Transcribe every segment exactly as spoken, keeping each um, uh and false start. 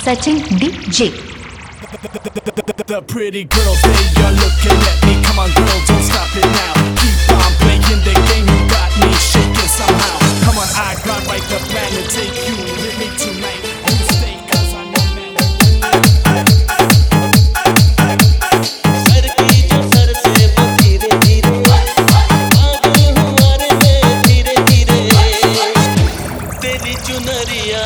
Sachin D J. The pretty girls, they are looking at me. Come on girl, don't stop it now. Keep on playing the game, you got me shaking somehow. Come on, I got right the plan to take you with me tonight. You stay cause I'm your man. सर की जो sir से वो धीरे धीरे आगे हमारे में धीरे धीरे तेरी चुनरिया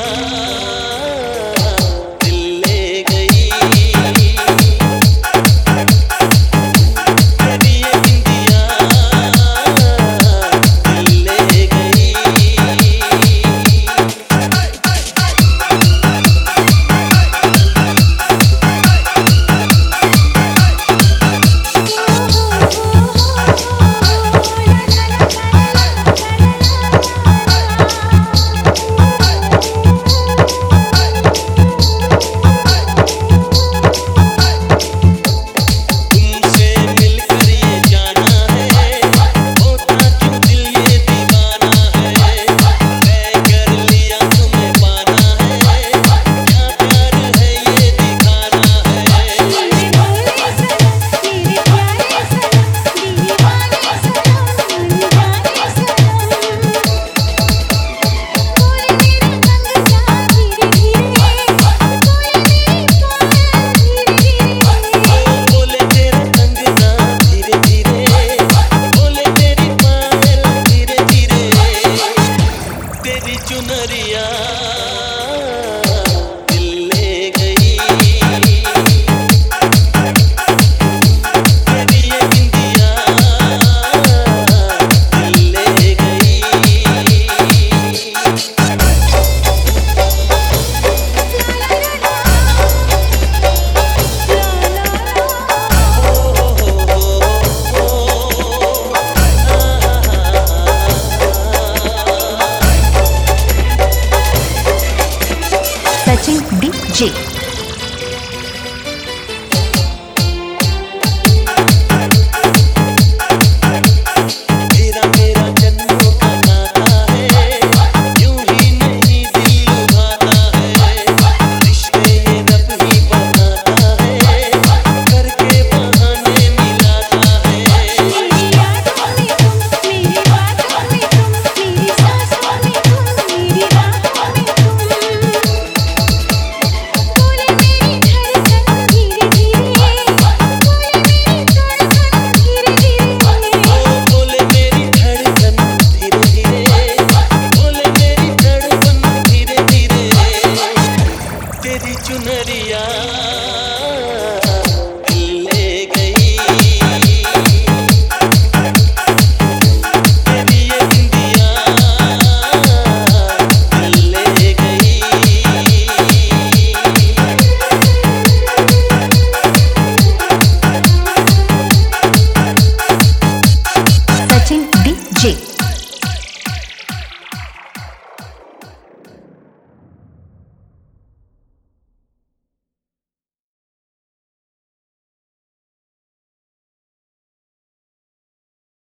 Sachin D J.